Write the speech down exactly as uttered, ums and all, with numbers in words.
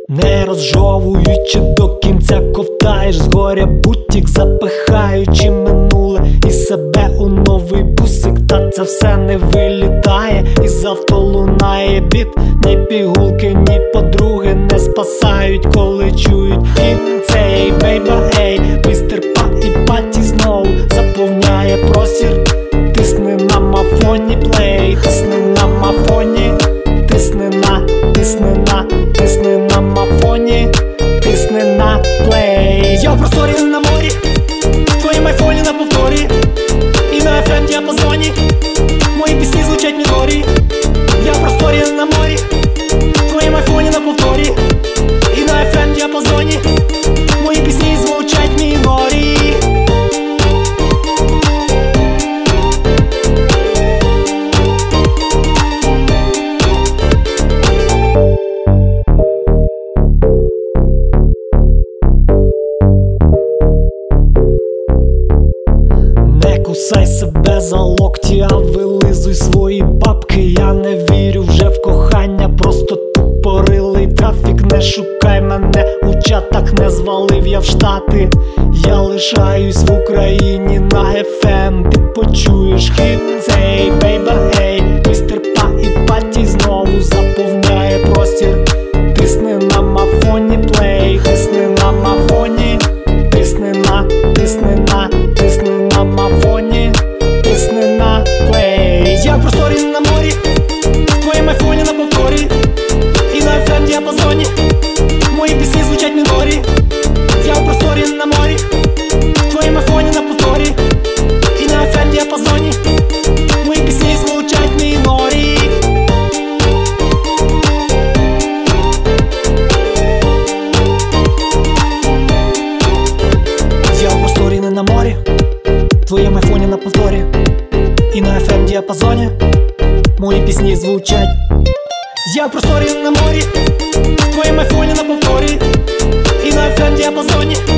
Не розжовуючи до кінця, ковтаєш з горя бутік, запихаючи минуле і себе у новий бусик. Та це все не вилітає, із авто лунає біт. Ні пігулки, ні подруги не спасають, коли чують хіт цей. Бейба, ей, містер Па і Паті знову заповняє простір. Тисни на мафоні плей, тисни на мафоні, тисни на, тисни на, тисни на мафоні, тисни на плей. Я в просторі на морі, в твоїм айфоні на повторі, і на еф ем діапазоні мої пісні звучать мінорі. Я в просторі на морі, в твоїм айфоні на повторі, і на еф ем діапазоні мої пісні звучать мінорі. Не кусай себе за локті, а вилизуй свої бабки. Я не вірю вже в кохання, просто тупорилий трафік. Не шукай мене у чатах, не звалив я в Штати. Я лишаюсь в Україні на еф ем. Ти почуєш хіт цей. Бейба, ей, містер Па і Паті знову заповняє простір. Тисни на мафоні плей, тисни на мафоні, тисни на, тисни на, тисни на мафоні, тисни на плей. Я в просторі на морі, в твоїм айфоні на повторі, і на еф ем діапазоні мої пісні звучать мінорі. Я в просторі на морі, в твоїм айфоні на повторі, і на еф ем діапазоні мої пісні звучать мінорі. Я в просторі не на морі, в твоєму айфоні на повторі, і на еф ем діапазоні мої пісні звучать. Я в просторі на морі, в твоєму айфоні на повторі, і на еф ем діапазоні